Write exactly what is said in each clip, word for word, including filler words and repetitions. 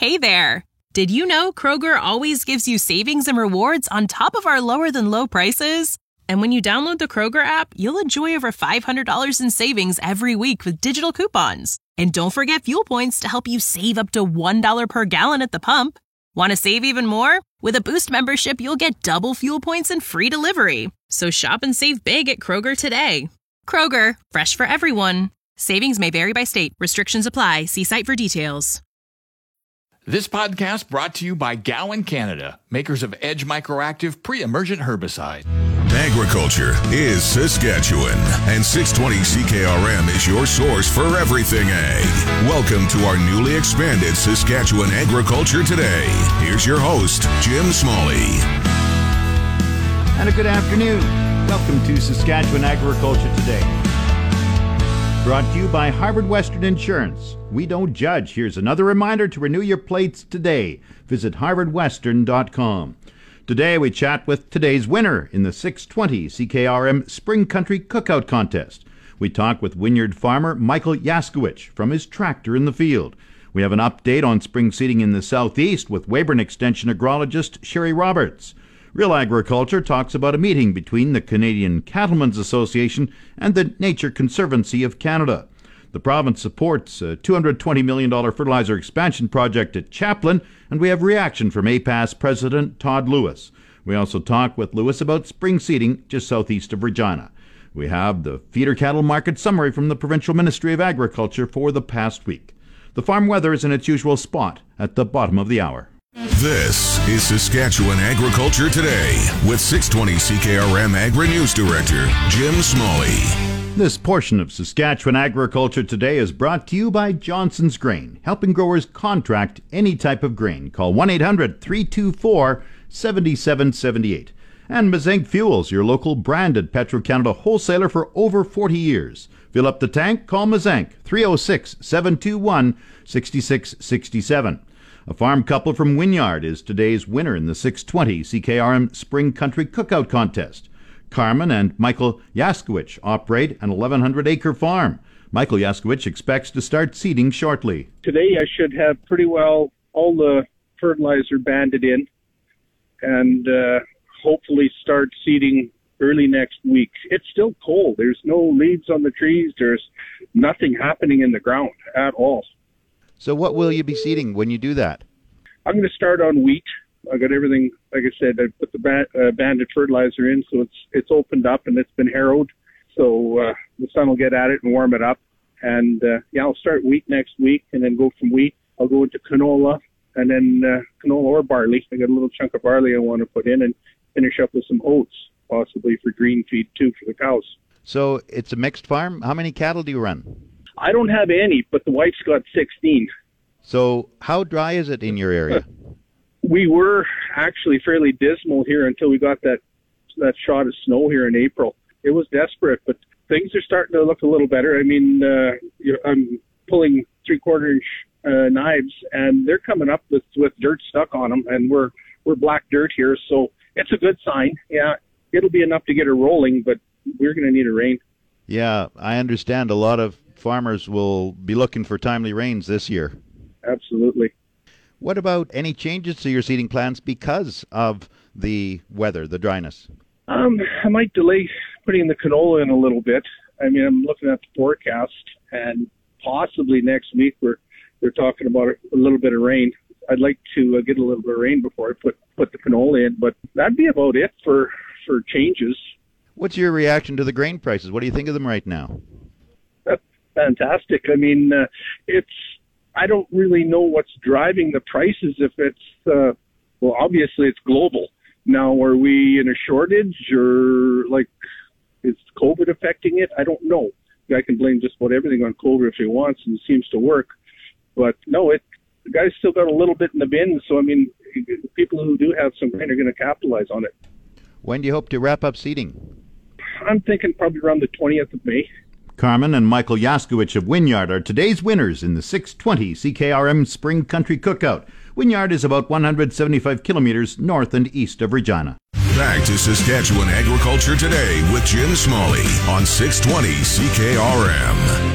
Hey there! Did you know Kroger always gives you savings and rewards on top of our lower-than-low prices? And when you download the Kroger app, you'll enjoy over five hundred dollars in savings every week with digital coupons. And don't forget fuel points to help you save up to one dollar per gallon at the pump. Want to save even more? With a Boost membership, you'll get double fuel points and free delivery. So shop and save big at Kroger today. Kroger, fresh for everyone. Savings may vary by state. Restrictions apply. See site for details. This podcast brought to you by Gowan Canada, makers of Edge Microactive Pre-Emergent Herbicide. Agriculture is Saskatchewan, and six twenty C K R M is your source for everything ag. Welcome to our newly expanded Saskatchewan Agriculture Today. Here's your host, Jim Smalley. And a good afternoon. Welcome to Saskatchewan Agriculture Today. Brought to you by Harvard Western Insurance. We don't judge. Here's another reminder to renew your plates today. Visit harvard western dot com. Today we chat with today's winner in the six twenty C K R M Spring Country Cookout Contest. We talk with Wynyard farmer Michael Yaskowicz from his tractor in the field. We have an update on spring seeding in the southeast with Weyburn Extension agrologist Sherry Roberts. Real Agriculture talks about a meeting between the Canadian Cattlemen's Association and the Nature Conservancy of Canada. The province supports a two hundred twenty million dollars fertilizer expansion project at Chaplin, and we have reaction from A P A S President Todd Lewis. We also talk with Lewis about spring seeding just southeast of Regina. We have the feeder cattle market summary from the Provincial Ministry of Agriculture for the past week. The farm weather is in its usual spot at the bottom of the hour. This is Saskatchewan Agriculture Today with six twenty C K R M Agri-News Director Jim Smalley. This portion of Saskatchewan Agriculture Today is brought to you by Johnson's Grain, helping growers contract any type of grain. Call one eight hundred three two four seven seven seven eight. And Mazenk Fuels, your local branded Petro-Canada wholesaler for over forty years. Fill up the tank, call Mazenk, three oh six, seven two one, six six six seven. A farm couple from Wynyard is today's winner in the six twenty C K R M Spring Country Cookout Contest. Carmen and Michael Yaskowicz operate an eleven hundred acre farm. Michael Yaskowicz expects to start seeding shortly. Today I should have pretty well all the fertilizer banded in and uh, hopefully start seeding early next week. It's still cold. There's no leaves on the trees. There's nothing happening in the ground at all. So what will you be seeding when you do that? I'm going to start on wheat. I got everything, like I said, I put the ba- uh, banded fertilizer in, so it's it's opened up and it's been harrowed. So uh, the sun will get at it and warm it up. And uh, yeah, I'll start wheat next week and then go from wheat. I'll go into canola and then uh, canola or barley. I got a little chunk of barley I want to put in and finish up with some oats, possibly for green feed too for the cows. So it's a mixed farm. How many cattle do you run? I don't have any, but the wife's got sixteen. So how dry is it in your area? We were actually fairly dismal here until we got that that shot of snow here in April. It was desperate, but things are starting to look a little better. I mean, uh, you know, I'm pulling three-quarter inch uh, knives, and they're coming up with, with dirt stuck on them, and we're we're black dirt here, so it's a good sign. Yeah, it'll be enough to get her rolling, but we're going to need a rain. Yeah, I understand a lot of farmers will be looking for timely rains this year. Absolutely. What about any changes to your seeding plans because of the weather, the dryness? Um, I might delay putting the canola in a little bit. I mean, I'm looking at the forecast, and possibly next week we're they're talking about a little bit of rain. I'd like to uh, get a little bit of rain before I put, put the canola in, but that'd be about it for, for changes. What's your reaction to the grain prices? What do you think of them right now? That's fantastic. I mean, uh, it's I don't really know what's driving the prices. If it's, uh, well, obviously it's global. Now, are we in a shortage or, like, is COVID affecting it? I don't know. I can blame just about everything on COVID if he wants, and it seems to work. But, no, it the guy's still got a little bit in the bin. So, I mean, people who do have some grain are going to capitalize on it. When do you hope to wrap up seeding? I'm thinking probably around the twentieth of May. Carmen and Michael Yaskowicz of Wynyard are today's winners in the six twenty C K R M Spring Country Cookout. Wynyard is about one hundred seventy-five kilometers north and east of Regina. Back to Saskatchewan Agriculture Today with Jim Smalley on six twenty C K R M.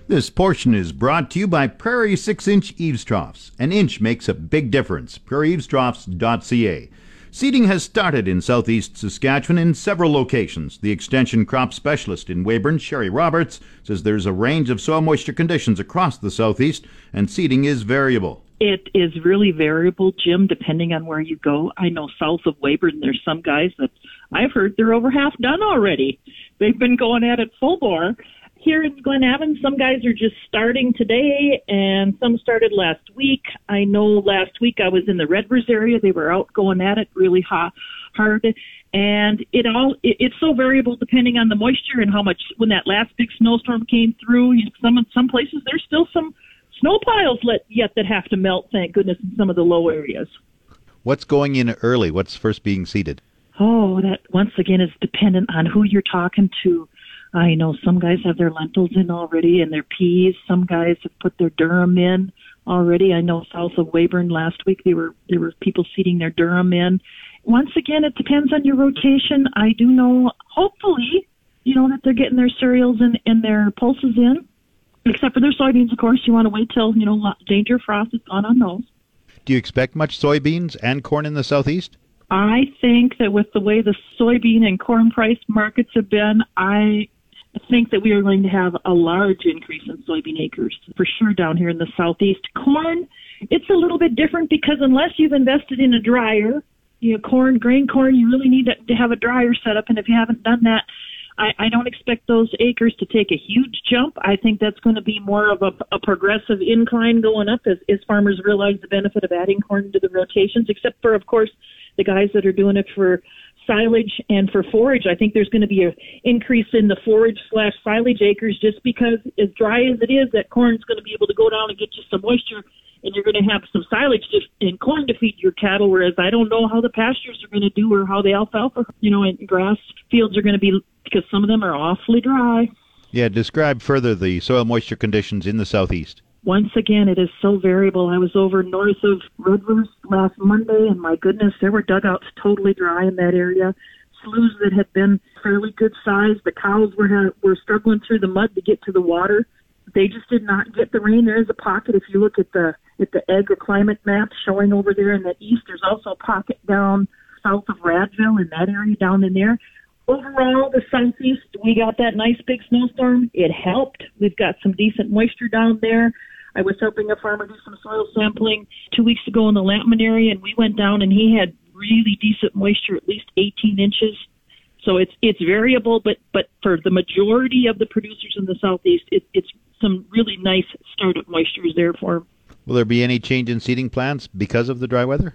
This portion is brought to you by Prairie six-inch Eaves Troughs. An inch makes a big difference. prairie eaves troughs dot c a. Seeding has started in southeast Saskatchewan in several locations. The extension crop specialist in Weyburn, Sherry Roberts, says there's a range of soil moisture conditions across the southeast, and seeding is variable. It is really variable, Jim, depending on where you go. I know south of Weyburn, there's some guys that I've heard they're over half done already. They've been going at it full bore. Here in Glen Avon, some guys are just starting today, and some started last week. I know last week I was in the Redvers area. They were out going at it really hot, hard, and it all it, it's so variable depending on the moisture and how much. When that last big snowstorm came through, you know, some some places there's still some snow piles let, yet that have to melt, thank goodness, in some of the low areas. What's going in early? What's first being seeded? Oh, that once again is dependent on who you're talking to. I know some guys have their lentils in already and their peas. Some guys have put their durum in already. I know south of Weyburn last week there were there were people seeding their durum in. Once again, it depends on your rotation. I do know, hopefully, you know, that they're getting their cereals and, and their pulses in. Except for their soybeans, of course. You want to wait till, you know, danger frost is gone on those. Do you expect much soybeans and corn in the southeast? I think that with the way the soybean and corn price markets have been, I think that we are going to have a large increase in soybean acres for sure down here in the southeast. Corn, it's a little bit different because unless you've invested in a dryer, you know, corn, grain corn, you really need to have a dryer set up. And if you haven't done that, I, I don't expect those acres to take a huge jump. I think that's going to be more of a, a progressive incline going up as, as farmers realize the benefit of adding corn to the rotations, except for, of course, the guys that are doing it for silage and for forage. I think there's going to be an increase in the forage slash silage acres just because as dry as it is, that corn's going to be able to go down and get you some moisture, and you're going to have some silage to, and corn to feed your cattle, whereas I don't know how the pastures are going to do or how the alfalfa, you know, and grass fields are going to be, because some of them are awfully dry. Yeah, describe further the soil moisture conditions in the southeast. Once again, it is so variable. I was over north of Redvers last Monday, and my goodness, there were dugouts totally dry in that area. Sloughs that had been fairly good size. The cows were were struggling through the mud to get to the water. They just did not get the rain. There is a pocket. If you look at the at the agroclimate map showing over there in the east, there's also a pocket down south of Radville in that area down in there. Overall, the southeast, we got that nice big snowstorm. It helped. We've got some decent moisture down there. I was helping a farmer do some soil sampling two weeks ago in the Lampman area, and we went down, and he had really decent moisture, at least eighteen inches. So it's it's variable, but, but for the majority of the producers in the southeast, it, it's some really nice startup moistures there for them. Will there be any change in seeding plans because of the dry weather?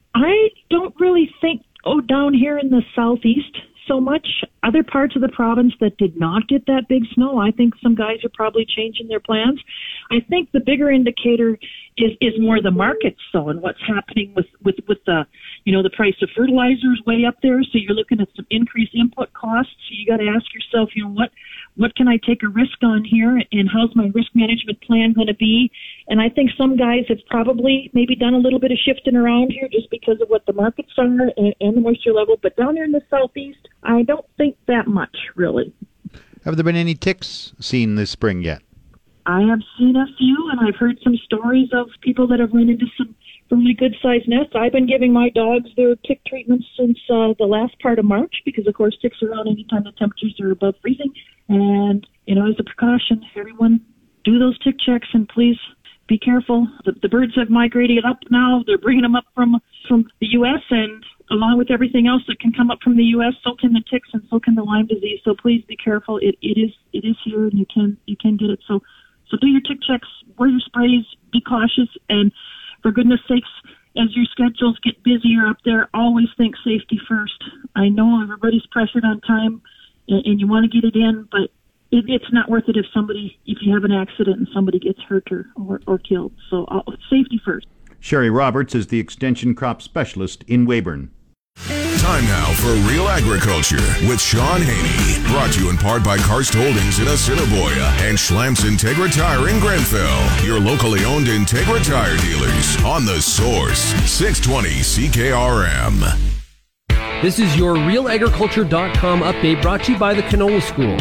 I don't really think, oh, down here in the southeast so much. Other parts of the province that did not get that big snow, I think some guys are probably changing their plans. I think the bigger indicator is, is more the markets, though, and what's happening with, with, with the, you know, the price of fertilizer is way up there, so you're looking at some increased input costs. So you got to ask yourself, you know, what, what can I take a risk on here, and how's my risk management plan going to be? And I think some guys have probably maybe done a little bit of shifting around here just because of what the markets are and, and the moisture level. But down here in the southeast, I don't think that much, really. Have there been any ticks seen this spring yet? I have seen a few, and I've heard some stories of people that have run into some really good-sized nests. I've been giving my dogs their tick treatments since uh, the last part of March because, of course, ticks are on anytime the temperatures are above freezing. And, you know, as a precaution, everyone do those tick checks, and please be careful. The, the birds have migrated up now. They're bringing them up from, from the U S, and along with everything else that can come up from the U S, so can the ticks and so can the Lyme disease. So please be careful. It, it is it is here, and you can you can get it. So so do your tick checks, wear your sprays, be cautious, and for goodness sakes, as your schedules get busier up there, always think safety first. I know everybody's pressured on time, and, and you want to get it in, but it, it's not worth it if somebody if you have an accident and somebody gets hurt or or, or killed. So uh, safety first. Sherry Roberts is the Extension Crop Specialist in Weyburn. Time now for Real Agriculture with Sean Haney. Brought to you in part by Karst Holdings in Assiniboia and Schlamps Integra Tire in Grenfell. Your locally owned Integra Tire dealers on The Source, six twenty C K R M. This is your Real Agriculture dot com update brought to you by the Canola School.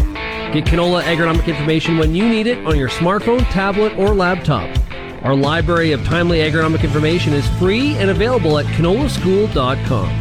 Get canola agronomic information when you need it on your smartphone, tablet, or laptop. Our library of timely agronomic information is free and available at canola school dot com.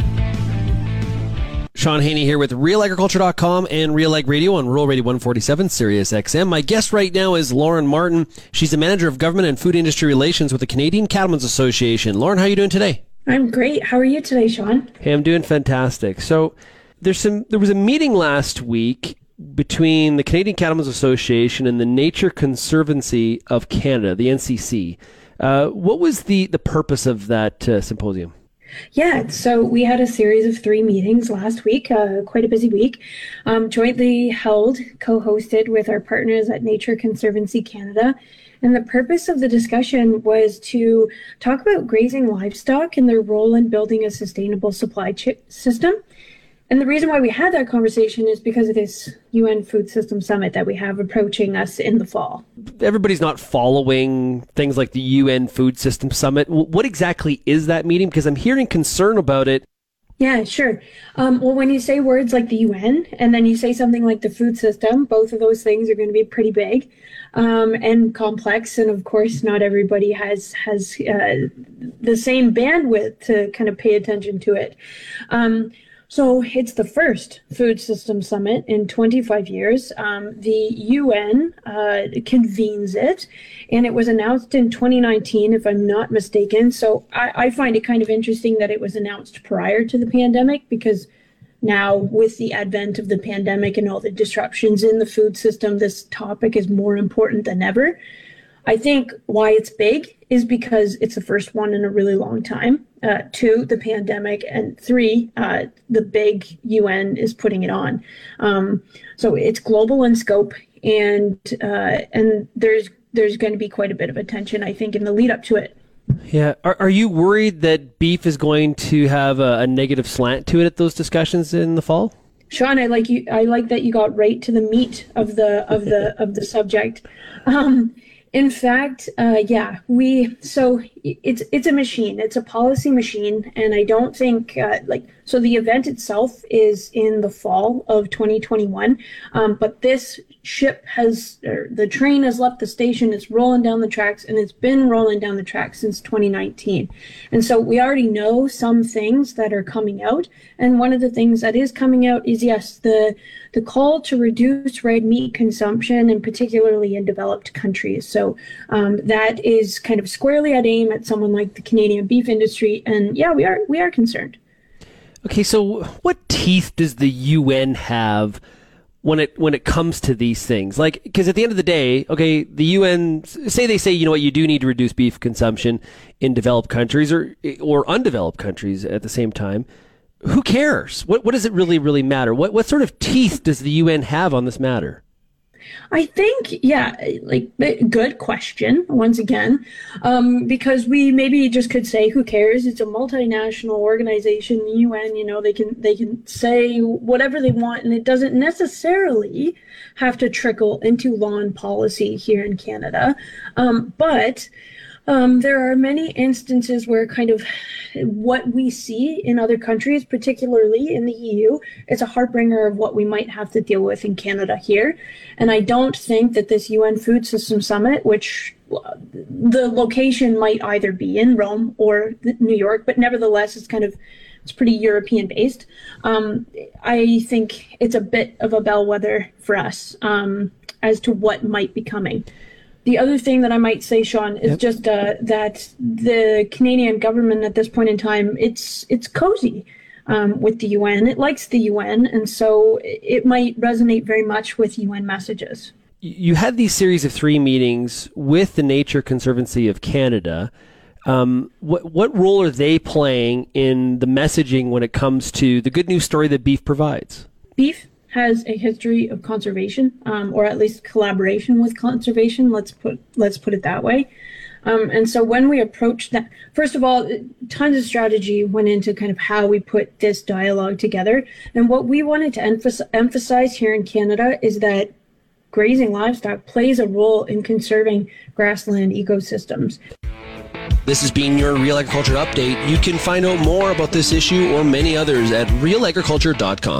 Sean Haney here with real agriculture dot com and Real Ag Radio on Rural Radio one forty-seven, Sirius X M. My guest right now is Lauren Martin. She's the Manager of Government and Food Industry Relations with the Canadian Cattlemen's Association. Lauren, how are you doing today? I'm great. How are you today, Sean? Hey, I'm doing fantastic. So there's some. There was a meeting last week between the Canadian Cattlemen's Association and the Nature Conservancy of Canada, the N C C. Uh, what was the, the purpose of that uh, symposium? Yeah, so we had a series of three meetings last week, uh, quite a busy week, um, jointly held, co-hosted with our partners at Nature Conservancy Canada. And the purpose of the discussion was to talk about grazing livestock and their role in building a sustainable supply ch- system. And the reason why we had that conversation is because of this U N Food System Summit that we have approaching us in the fall. Everybody's not following things like the U N Food System Summit. What exactly is that meeting? Because I'm hearing concern about it. Yeah, sure. Um, well, when you say words like the U N and then you say something like the food system, both of those things are going to be pretty big um, and complex. And of course, not everybody has has uh, the same bandwidth to kind of pay attention to it. Um, So it's the first Food System Summit in twenty-five years. Um, the U N uh, convenes it, and it was announced in twenty nineteen, if I'm not mistaken. So I, I find it kind of interesting that it was announced prior to the pandemic, because now with the advent of the pandemic and all the disruptions in the food system, this topic is more important than ever. I think why it's big is because it's the first one in a really long time. Uh, two, the pandemic, and three, uh, the big U N is putting it on. Um, so it's global in scope, and uh, and there's there's going to be quite a bit of attention, I think, in the lead up to it. Yeah. Are, are you worried that beef is going to have a, a negative slant to it at those discussions in the fall? Sean, I like you. I like that you got right to the meat of the of the of the subject. Um, In fact, uh, yeah, we, so it's, it's a machine, it's a policy machine. And I don't think uh, like, so the event itself is in the fall of twenty twenty-one. Um, but this ship has, or the train has left the station, it's rolling down the tracks, and it's been rolling down the tracks since twenty nineteen. And so we already know some things that are coming out. And one of the things that is coming out is, yes, the, the call to reduce red meat consumption, and particularly in developed countries. So um, that is kind of squarely at aim at someone like the Canadian beef industry. And yeah, we are we are concerned. Okay, so what teeth does the U N have when it when it comes to these things? Like, because at the end of the day, okay, the U N, say they say, you know what, you do need to reduce beef consumption in developed countries or or undeveloped countries at the same time. Who cares? What what does it really, really matter? What what sort of teeth does the U N have on this matter? I think, yeah, like, good question, once again, um, because we maybe just could say, who cares? It's a multinational organization, the U N, you know, they can they can say whatever they want, and it doesn't necessarily have to trickle into law and policy here in Canada. Um, but Um, there are many instances where kind of what we see in other countries, particularly in the E U, is a heartbringer of what we might have to deal with in Canada here. And I don't think that this U N Food System Summit, which the location might either be in Rome or New York, but nevertheless, it's kind of it's pretty European based. Um, I think it's a bit of a bellwether for us um, as to what might be coming. The other thing that I might say, Sean, is yep. just uh, that the Canadian government at this point in time, it's it's cozy um, with the U N. It likes the U N, and so it might resonate very much with U N messages. You had these series of three meetings with the Nature Conservancy of Canada. Um, what what role are they playing in the messaging when it comes to the good news story that beef provides? Beef has a history of conservation, um, or at least collaboration with conservation. Let's put let's put it that way. Um, and so when we approached that, first of all, tons of strategy went into kind of how we put this dialogue together. And what we wanted to emphasize, emphasize here in Canada is that grazing livestock plays a role in conserving grassland ecosystems. This has been your Real Agriculture Update. You can find out more about this issue or many others at real agriculture dot com.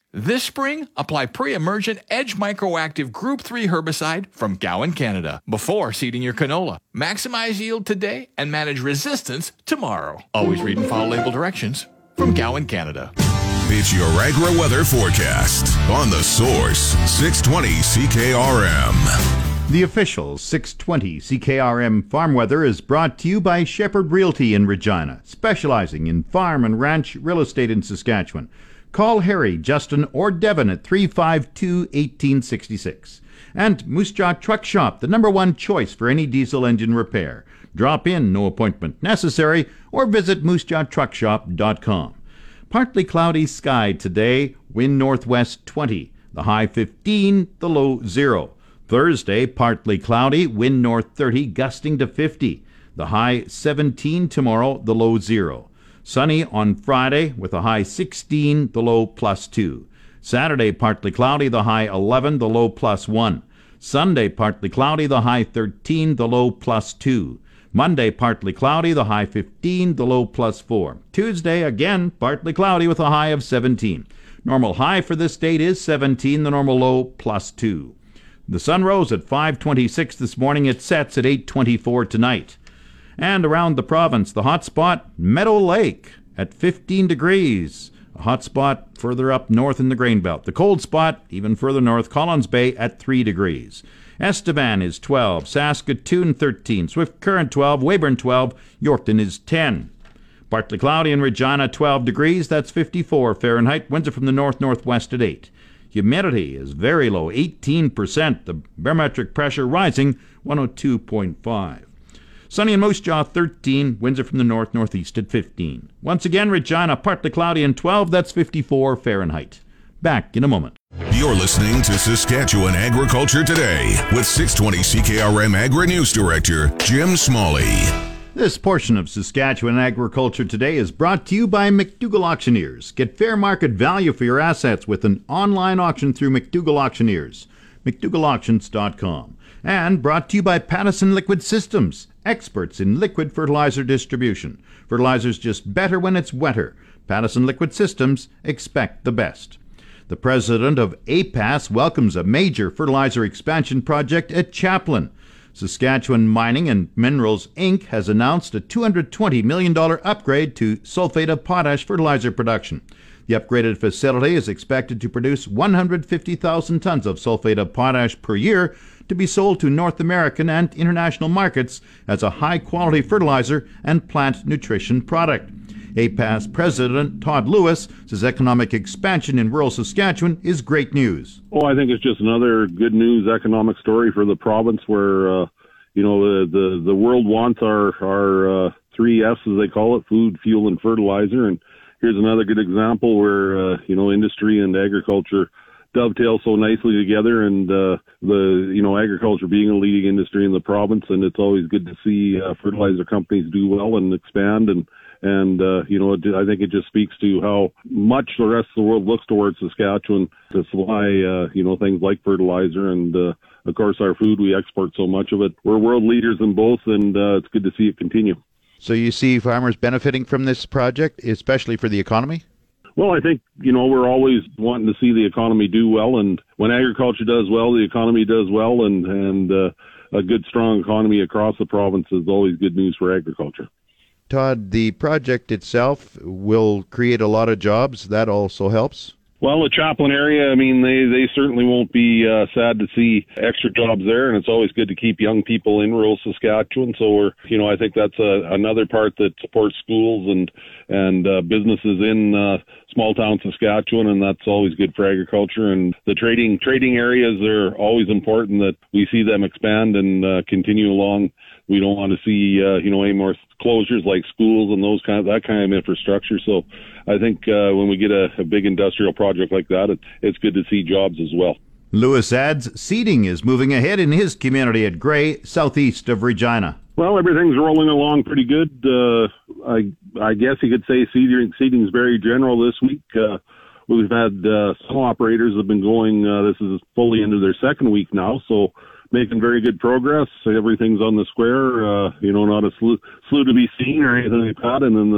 This spring, apply pre-emergent Edge Microactive Group three herbicide from Gowan, Canada, before seeding your canola. Maximize yield today and manage resistance tomorrow. Always read and follow label directions from Gowan, Canada. It's your agri-weather forecast on The Source, six twenty C K R M. The official six twenty C K R M farm weather is brought to you by Shepherd Realty in Regina, specializing in farm and ranch real estate in Saskatchewan. Call Harry, Justin, or Devin at three five two, one eight six six. And Moose Jaw Truck Shop, the number one choice for any diesel engine repair. Drop in, no appointment necessary, or visit moose jaw truck shop dot com. Partly cloudy sky today, wind northwest twenty, the high fifteen, the low zero. Thursday, partly cloudy, wind north thirty, gusting to fifty, the high seventeen tomorrow, the low zero. Sunny on Friday with a high sixteen, the low plus two. Saturday, partly cloudy, the high eleven, the low plus one. Sunday, partly cloudy, the high thirteen, the low plus two. Monday, partly cloudy, the high fifteen, the low plus four. Tuesday, again, partly cloudy with a high of seventeen. Normal high for this date is seventeen, the normal low plus two. The sun rose at five twenty-six this morning. It sets at eight twenty-four tonight. And around the province, the hot spot, Meadow Lake at fifteen degrees. A hot spot further up north in the Grain Belt. The cold spot, even further north, Collins Bay at three degrees. Estevan is twelve, Saskatoon thirteen, Swift Current twelve, Weyburn twelve, Yorkton is ten. Partly cloudy in Regina, twelve degrees, that's fifty-four Fahrenheit. Winds are from the north-northwest at eight. Humidity is very low, eighteen percent. The barometric pressure rising, one oh two point five. Sunny in Moose Jaw, thirteen. Winds are from the north-northeast at fifteen. Once again, Regina, partly cloudy and twelve. That's fifty-four Fahrenheit. Back in a moment. You're listening to Saskatchewan Agriculture Today with six twenty C K R M Agri-News Director Jim Smalley. This portion of Saskatchewan Agriculture Today is brought to you by McDougall Auctioneers. Get fair market value for your assets with an online auction through McDougall Auctioneers. McDougall Auctions dot com. And brought to you by Pattison Liquid Systems, experts in liquid fertilizer distribution. Fertilizer's just better when it's wetter. Pattison Liquid Systems, expect the best. The president of A P A S welcomes a major fertilizer expansion project at Chaplin. Saskatchewan Mining and Minerals, Incorporated has announced a two hundred twenty million dollars upgrade to sulfate of potash fertilizer production. The upgraded facility is expected to produce one hundred fifty thousand tons of sulfate of potash per year to be sold to North American and international markets as a high-quality fertilizer and plant nutrition product. A P A S President Todd Lewis says economic expansion in rural Saskatchewan is great news. Oh, I think it's just another good news economic story for the province where, uh, you know, the, the, the world wants our, our uh, three F's, as they call it, food, fuel, and fertilizer. And here's another good example where, uh, you know, industry and agriculture dovetail so nicely together, and uh, the you know agriculture being a leading industry in the province, and it's always good to see uh, fertilizer companies do well and expand, and and uh, you know I think it just speaks to how much the rest of the world looks towards Saskatchewan to supply uh, you know things like fertilizer, and uh, of course our food, we export so much of it. We're world leaders in both, and uh, it's good to see it continue. So you see farmers benefiting from this project, especially for the economy? Well, I think, you know, we're always wanting to see the economy do well. And when agriculture does well, the economy does well. And, and uh, a good, strong economy across the province is always good news for agriculture. Todd, the project itself will create a lot of jobs. That also helps? Well, the Chaplin area, I mean, they, they certainly won't be uh, sad to see extra jobs there, and it's always good to keep young people in rural Saskatchewan. So we're, you know, I think that's a, another part that supports schools and and uh, businesses in uh, small town Saskatchewan, and that's always good for agriculture. And the trading trading areas are always important that we see them expand and uh, continue along. We don't want to see, uh, you know, any more closures like schools and those kind of that kind of infrastructure. So I think uh, when we get a, a big industrial project like that, it, it's good to see jobs as well. Lewis adds, seeding is moving ahead in his community at Gray, southeast of Regina. Well, everything's rolling along pretty good. Uh, I I guess you could say seeding seeding is very general this week. Uh, we've had uh, some operators have been going. Uh, this is fully into their second week now, so making very good progress. Everything's on the square. Uh, you know, not a slew, slew to be seen or anything like that. And then the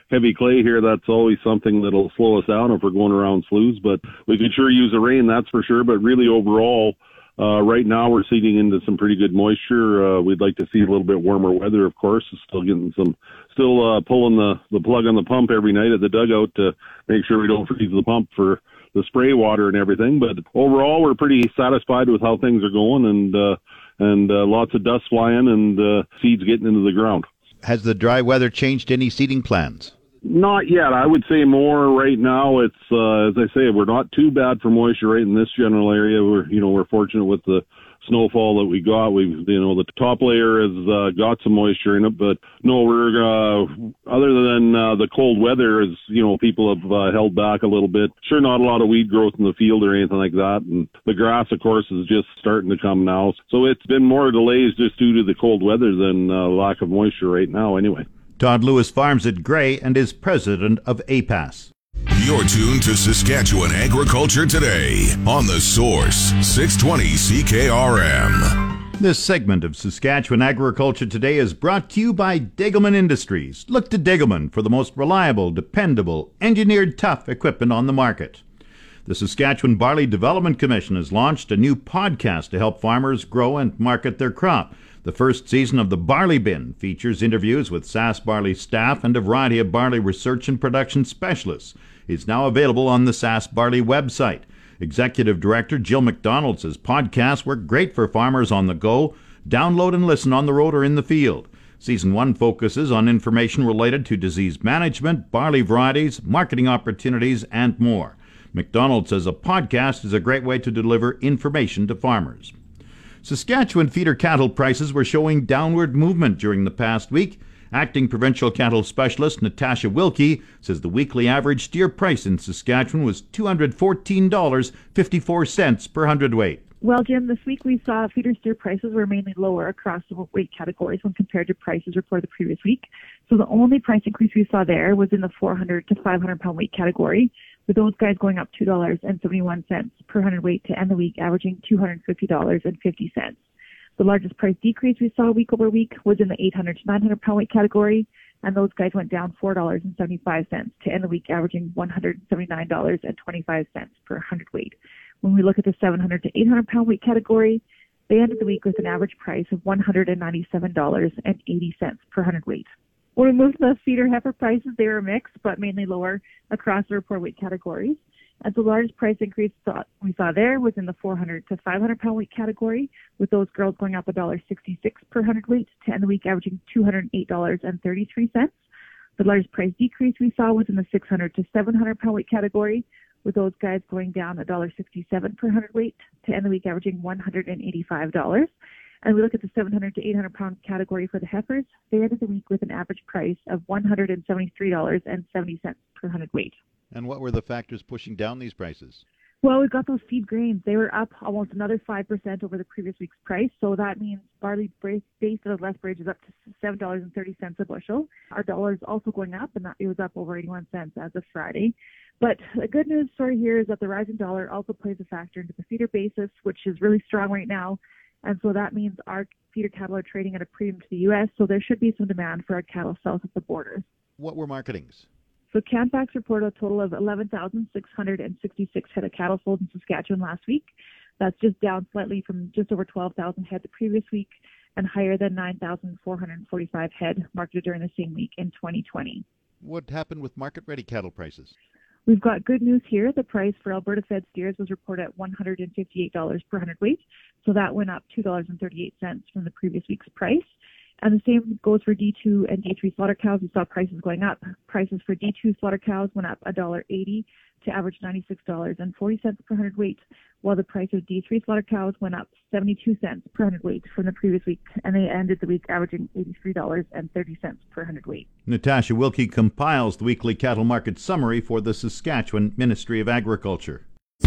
heavy clay here, that's always something that'll slow us down if we're going around sloughs. But we could sure use the rain, that's for sure. But really, overall, uh, right now we're seeding into some pretty good moisture. Uh, we'd like to see a little bit warmer weather, of course. Still getting some, still uh, pulling the, the plug on the pump every night at the dugout to make sure we don't freeze the pump for the spray water and everything. But overall, we're pretty satisfied with how things are going, and uh, and uh, lots of dust flying and uh, seeds getting into the ground. Has the dry weather changed any seeding plans? Not yet. I would say more right now. It's uh, as I say, we're not too bad for moisture right in this general area. We're you know we're fortunate with the snowfall that we got. We you know the top layer has uh, got some moisture in it, but no, we're uh, other than uh, the cold weather, is you know people have uh, held back a little bit. Sure, not a lot of weed growth in the field or anything like that, and the grass, of course, is just starting to come now. So it's been more delays just due to the cold weather than uh, lack of moisture right now. Anyway. Todd Lewis farms at Gray and is president of A P A S. You're tuned to Saskatchewan Agriculture Today on The Source, six twenty C K R M. This segment of Saskatchewan Agriculture Today is brought to you by Degelman Industries. Look to Degelman for the most reliable, dependable, engineered tough equipment on the market. The Saskatchewan Barley Development Commission has launched a new podcast to help farmers grow and market their crop. The first season of the Barley Bin features interviews with Sask Barley staff and a variety of barley research and production specialists. It's now available on the Sask Barley website. Executive Director Jill McDonald says podcasts work great for farmers on the go. Download and listen on the road or in the field. Season one focuses on information related to disease management, barley varieties, marketing opportunities, and more. McDonald says a podcast is a great way to deliver information to farmers. Saskatchewan feeder cattle prices were showing downward movement during the past week. Acting provincial cattle specialist Natasha Wilkie says the weekly average steer price in Saskatchewan was two hundred fourteen dollars and fifty-four cents per hundredweight. Well, Jim, this week we saw feeder steer prices were mainly lower across the weight categories when compared to prices reported the previous week. So the only price increase we saw there was in the four hundred to five hundred pound weight category, with those guys going up two dollars and seventy-one cents per hundredweight to end the week averaging two hundred fifty dollars and fifty cents. The largest price decrease we saw week over week was in the eight hundred to nine hundred pound weight category, and those guys went down four dollars and seventy-five cents to end the week averaging one hundred seventy-nine dollars and twenty-five cents per hundredweight. When we look at the seven hundred to eight hundred pound weight category, they ended the week with an average price of one hundred ninety-seven dollars and eighty cents per hundredweight. When we moved to the feeder heifer prices, they were mixed, but mainly lower across the report weight categories. And the largest price increase we saw there was in the four hundred to five hundred pound weight category, with those girls going up one dollar and sixty-six cents per hundredweight to end the week averaging two hundred eight dollars and thirty-three cents. The largest price decrease we saw was in the six hundred to seven hundred pound weight category, with those guys going down one dollar and sixty-seven cents per hundredweight to end the week averaging one hundred eighty-five dollars. And we look at the seven hundred to eight hundred pound category for the heifers, they ended the week with an average price of one hundred seventy-three dollars and seventy cents per hundredweight. And what were the factors pushing down these prices? Well, we've got those feed grains. They were up almost another five percent over the previous week's price. So that means barley based out of Lethbridge is up to seven dollars and thirty cents a bushel. Our dollar is also going up, and it was up over eighty-one cents as of Friday. But the good news story here is that the rising dollar also plays a factor into the feeder basis, which is really strong right now. And so that means our feeder cattle are trading at a premium to the U S, so there should be some demand for our cattle south of the border. What were marketings? So Canfax reported a total of eleven thousand six hundred sixty-six head of cattle sold in Saskatchewan last week. That's just down slightly from just over twelve thousand head the previous week and higher than nine thousand four hundred forty-five head marketed during the same week in twenty twenty. What happened with market-ready cattle prices? We've got good news here. The price for Alberta fed steers was reported at one hundred fifty-eight dollars per hundredweight, so that went up two dollars and thirty-eight cents from the previous week's price. And the same goes for D two and D three slaughter cows. We saw prices going up. Prices for D two slaughter cows went up one dollar and eighty cents to average ninety-six dollars and forty cents per hundredweight, while the price of D three slaughter cows went up seventy-two cents per hundredweight from the previous week, and they ended the week averaging eighty-three dollars and thirty cents per hundredweight. Natasha Wilkie compiles the weekly cattle market summary for the Saskatchewan Ministry of Agriculture.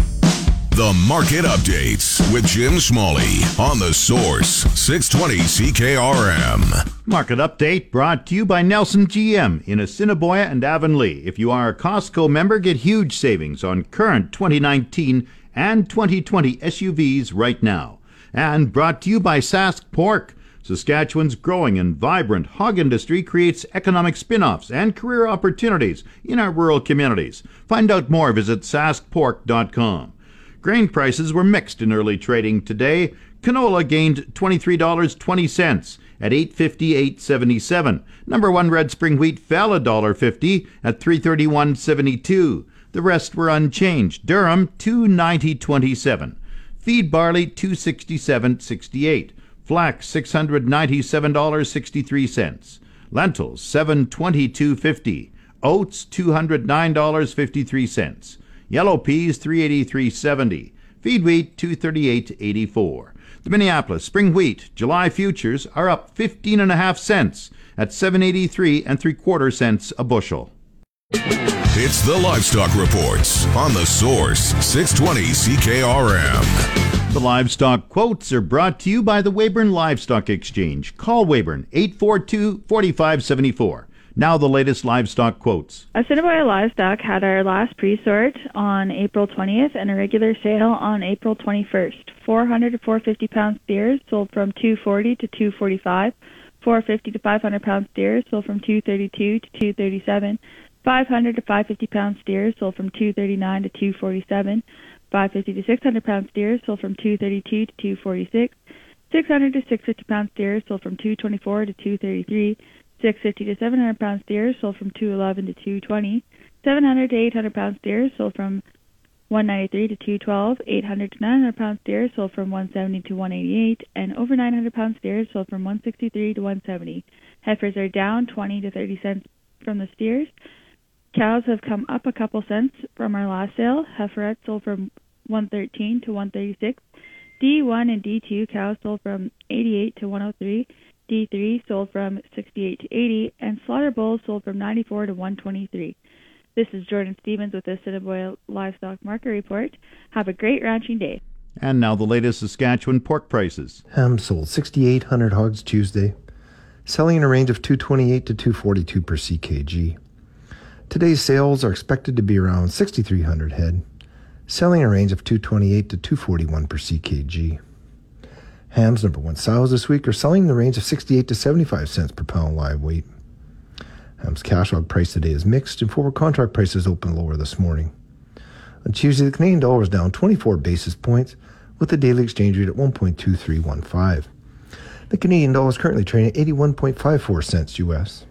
The Market Updates with Jim Smalley on The Source, six twenty C K R M. Market Update brought to you by Nelson G M in Assiniboia and Avonlea. If you are a Costco member, get huge savings on current twenty nineteen and twenty twenty S U Vs right now. And brought to you by Sask Pork. Saskatchewan's growing and vibrant hog industry creates economic spin-offs and career opportunities in our rural communities. Find out more, visit sask pork dot com. Grain prices were mixed in early trading today. Canola gained twenty-three dollars and twenty cents at eight fifty-eight seventy-seven. Number one red spring wheat fell one dollar fifty at three thirty-one seventy-two. The rest were unchanged. Durum two ninety twenty-seven. Feed barley two sixty-seven sixty-eight. Flax six hundred ninety-seven dollars and sixty-three cents. Lentils seven twenty-two fifty. Oats two hundred nine dollars and fifty-three cents. Yellow peas three eighty-three seventy. Feed wheat two thirty-eight eighty-four. The Minneapolis spring wheat July futures are up fifteen and a half cents at seven eighty-three and three quarter cents a bushel. It's the Livestock Reports on The Source, six twenty C K R M. The livestock quotes are brought to you by the Weyburn Livestock Exchange. Call Weyburn eight four two, four five seven four. Now the latest livestock quotes. Assiniboia Livestock had our last pre-sort on April twentieth and a regular sale on April twenty-first. four hundred to four hundred fifty pound steers sold from two forty to two forty-five. four hundred fifty to five hundred pound steers sold from two thirty-two to two thirty-seven. five hundred to five hundred fifty pound steers sold from two thirty-nine to two forty-seven. five hundred fifty to six hundred pound steers sold from two thirty-two to two forty-six. six hundred to six hundred fifty pound steers sold from two twenty-four to two thirty-three. six hundred fifty to seven hundred pound steers sold from two eleven to two twenty. seven hundred to eight hundred pound steers sold from one ninety-three to two twelve. eight hundred to nine hundred pound steers sold from one seventy to one eighty-eight. And over nine hundred pound steers sold from one sixty-three to one seventy. Heifers are down twenty to thirty cents from the steers. Cows have come up a couple cents from our last sale. Heiferettes sold from one thirteen to one thirty-six. D one and D two cows sold from eighty-eight to one oh three. D three sold from sixty-eight to eighty. And slaughter bulls sold from ninety-four to one twenty-three. This is Jordan Stevens with the Assiniboia Livestock Market Report. Have a great ranching day. And now the latest Saskatchewan pork prices. Ham sold sixty-eight hundred hogs Tuesday, selling in a range of two twenty-eight to two forty-two per C K G. Today's sales are expected to be around sixty-three hundred head, selling in a range of two twenty-eight to two forty-one per C K G. Hams number one sows this week are selling in the range of sixty-eight to seventy-five cents per pound live weight. Ham's cash hog price today is mixed, and forward contract prices open lower this morning. On Tuesday, the Canadian dollar was down twenty-four basis points, with the daily exchange rate at one point two three one five. The Canadian dollar is currently trading at eighty-one point five four cents U S.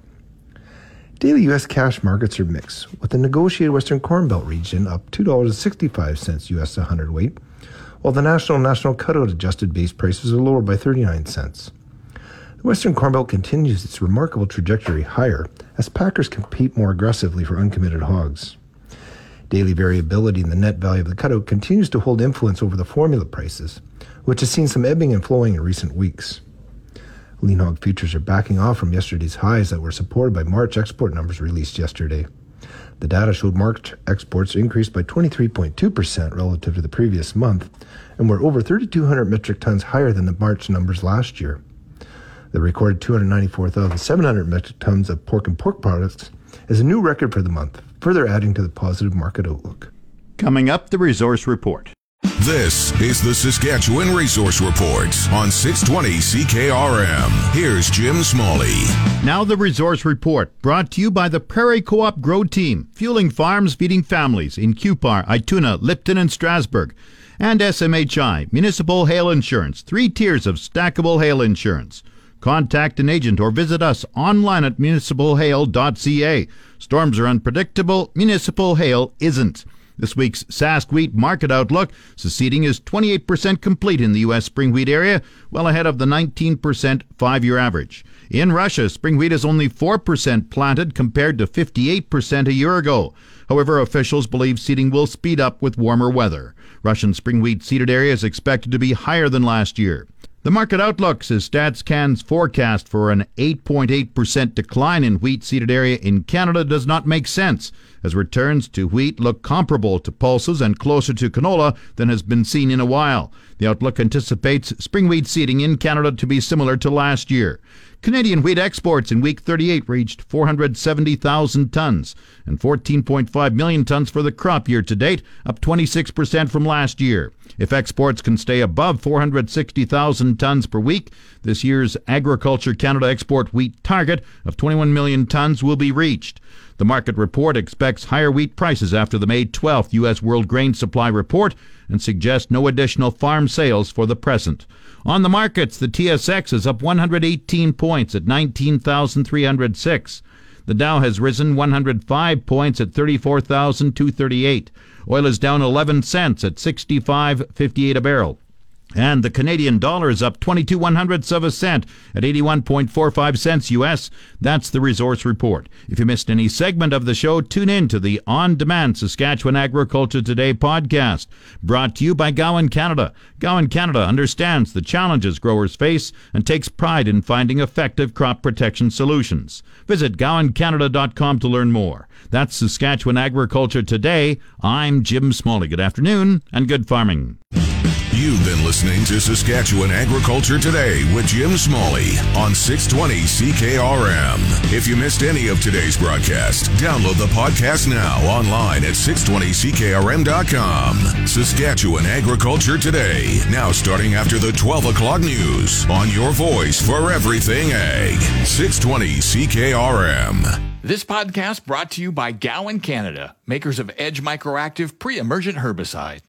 Daily U S cash markets are mixed, with the negotiated Western Corn Belt region up two dollars and sixty-five cents U S a hundredweight, while the national and national cutout adjusted base prices are lower by thirty-nine cents. The Western Corn Belt continues its remarkable trajectory higher as packers compete more aggressively for uncommitted hogs. Daily variability in the net value of the cutout continues to hold influence over the formula prices, which has seen some ebbing and flowing in recent weeks. Lean hog futures are backing off from yesterday's highs that were supported by March export numbers released yesterday. The data showed March exports increased by twenty-three point two percent relative to the previous month and were over thirty-two hundred metric tons higher than the March numbers last year. The recorded two hundred ninety-four thousand seven hundred metric tons of pork and pork products is a new record for the month, further adding to the positive market outlook. Coming up, the Resource Report. This is the Saskatchewan Resource Report on six twenty C K R M. Here's Jim Smalley. Now the Resource Report, brought to you by the Prairie Co-op Grow Team, fueling farms, feeding families in Cupar, Ituna, Lipton, and Strasbourg. And S M H I, Municipal Hail Insurance, three tiers of stackable hail insurance. Contact an agent or visit us online at municipal hail dot c a. Storms are unpredictable, municipal hail isn't. This week's Sask Wheat Market Outlook, seeding is twenty-eight percent complete in the U S spring wheat area, well ahead of the nineteen percent five-year average. In Russia, spring wheat is only four percent planted compared to fifty-eight percent a year ago. However, officials believe seeding will speed up with warmer weather. Russian spring wheat seeded area is expected to be higher than last year. The Market Outlook says StatsCan's forecast for an eight point eight percent decline in wheat seeded area in Canada does not make sense, as returns to wheat look comparable to pulses and closer to canola than has been seen in a while. The outlook anticipates spring wheat seeding in Canada to be similar to last year. Canadian wheat exports in week thirty-eight reached four hundred seventy thousand tons and fourteen point five million tons for the crop year to date, up twenty-six percent from last year. If exports can stay above four hundred sixty thousand tons per week, this year's Agriculture Canada export wheat target of twenty-one million tons will be reached. The market report expects higher wheat prices after the May twelfth U S World Grain Supply report and suggests no additional farm sales for the present. On the markets, the T S X is up one hundred eighteen points at nineteen thousand three hundred six. The Dow has risen one hundred five points at thirty-four thousand two hundred thirty-eight. Oil is down eleven cents at sixty-five fifty-eight a barrel. And the Canadian dollar is up twenty-two one hundredths of a cent at eighty-one point four five cents U S. That's the Resource Report. If you missed any segment of the show, tune in to the on-demand Saskatchewan Agriculture Today podcast, brought to you by Gowan Canada. Gowan Canada understands the challenges growers face and takes pride in finding effective crop protection solutions. Visit gowan canada dot com to learn more. That's Saskatchewan Agriculture Today. I'm Jim Smalley. Good afternoon and good farming. You've been listening to Saskatchewan Agriculture Today with Jim Smalley on six twenty C K R M. If you missed any of today's broadcast, download the podcast now online at six twenty C K R M dot com. Saskatchewan Agriculture Today, now starting after the twelve o'clock news on your voice for everything ag. six twenty C K R M. This podcast brought to you by Gowan Canada, makers of Edge Microactive Pre-Emergent Herbicide.